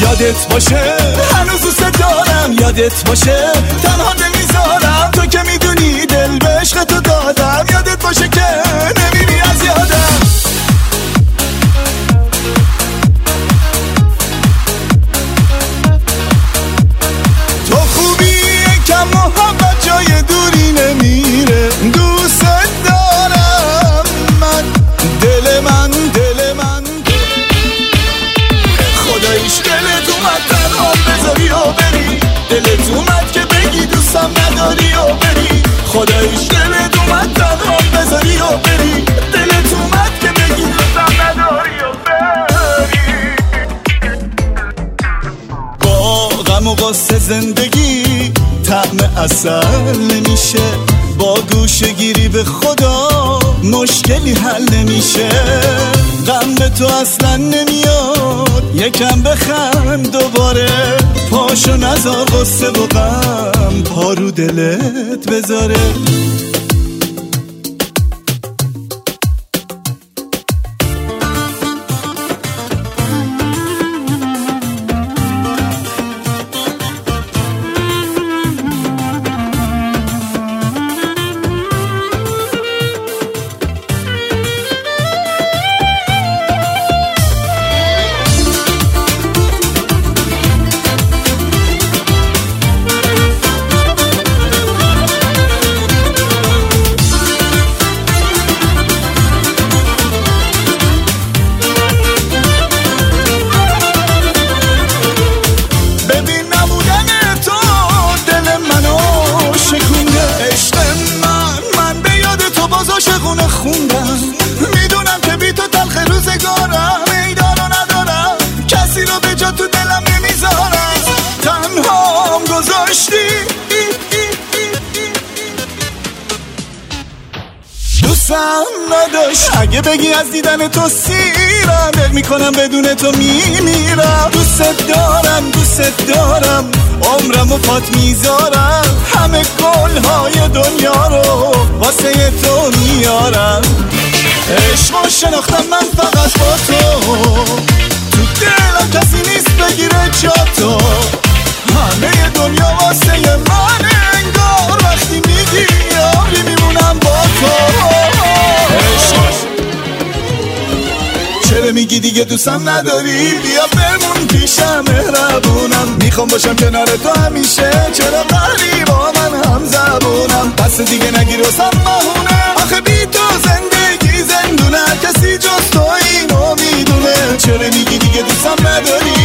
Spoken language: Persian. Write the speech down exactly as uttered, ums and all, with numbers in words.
یادت باشه هنوز دوست دارم، یادت باشه تنها نمیذارم، تو که میدونی دل به عشق تو دادم، یادت باشه که نمیری از یادم. تو خوبی کم محبت جای دوری نمیره، دوست دارم من، دل من دل من خداییش دلت اومد تنها بذاری و بری، دلت اومد که بگی دوستم نداری و بری، خداییش دلت اومد تنها بذاری و بری، دلت اومد که بگی دوستم نداری و بری. با غم و غصه زندگی طعم عسل نمیشه، با گوشه گیری به خدا مشکلی حل نمیشه، غم به تو اصلا نمیاد، یکم بخند دوباره، پاشو نذار غصه و غم پا رو دلت بذاره. عاشقونه خوندم، میدونم که بی تو تلخ روزگارم، ایدار رو ندارم، کسی رو به جا تو دلم نمیذارم، تنهام گذاشتی دوستم نداشت، اگه بگی از دیدن تو سیرم، دل میکنم بدون تو میمیرم، دوست دارم دوست دارم، عمرم و پات میذارم، همه گلهای دنیا رو واسه تو میارم، عشق و شناختم من فقط با تو، تو دلم کسی نیست بگیره جا تو، همه دنیا واسه من انگار، وقتی میگی یاری میمونم با تو. چرا میگی دیگه دوستم نداری؟ بیا بمون پیشم مهربونم، میخوام باشم کنار تو همیشه، چرا قری با من هم زبونم، دست دیگه نگیر واسم بهونه، آخه بی تو زندگی زندونه، کسی جز تو اینو میدونه، چرا میگی دیگه دوستم نداری؟